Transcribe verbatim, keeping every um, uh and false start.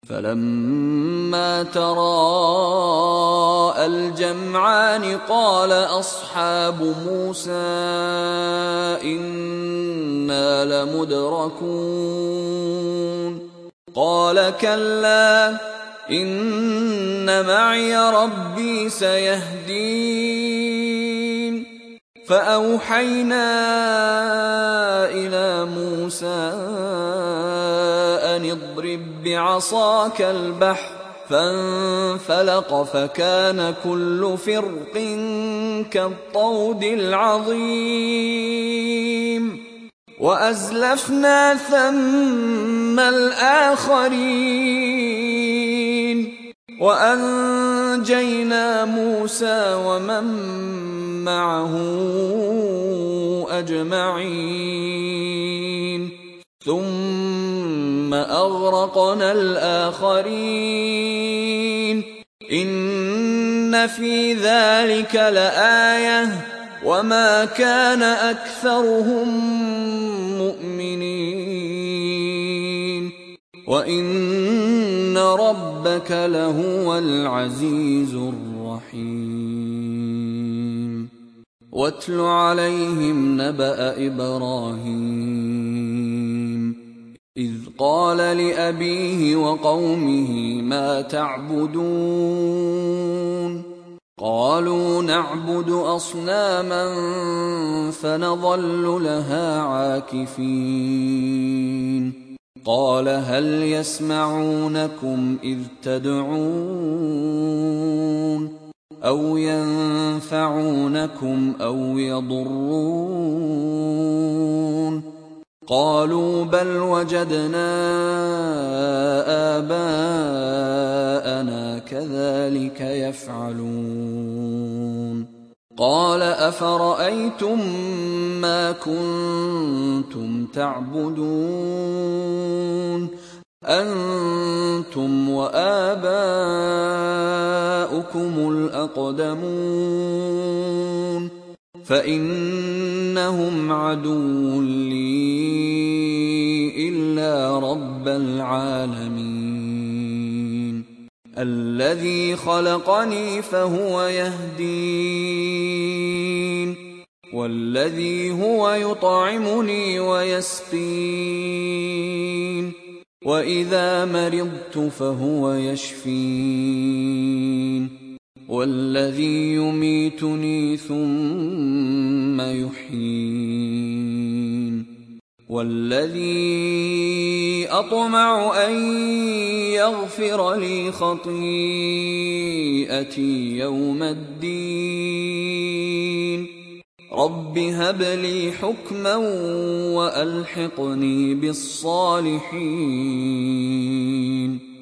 فلما تراءى الجمعان قال أصحاب موسى إنا لمدركون قال كلا إن معي ربي سيهدين فأوحينا إلى موسى أن اضرب بعصاك البحر فانفلق فكان كل فرق كالطود العظيم وأزلفنا ثم الآخرين وأنجينا موسى ومن معه أجمعين ثم أغرقنا الآخرين إن في ذلك لآية وما كان أكثرهم مؤمنين وإن ربك لهو العزيز الرحيم واتل عليهم نبأ إبراهيم إذ قال لأبيه وقومه ما تعبدون قالوا نعبد أصناما فنظل لها عاكفين قال هل يسمعونكم إذ تدعون أو ينفعونكم أو يضرون قالوا بل وجدنا آباءنا كذلك يفعلون قال أفرأيتم ما كنتم تعبدون أنتم وآباؤكم الأقدمون فإنهم عدو لي إلا رب العالمين الذي خلقني فهو يهدين والذي هو يطعمني ويسقين وإذا مرضت فهو يشفين والذي يميتني ثم يحيين والذي أطمع أن يغفر لي خطيئتي يوم الدين رب هب لي حكما وألحقني بالصالحين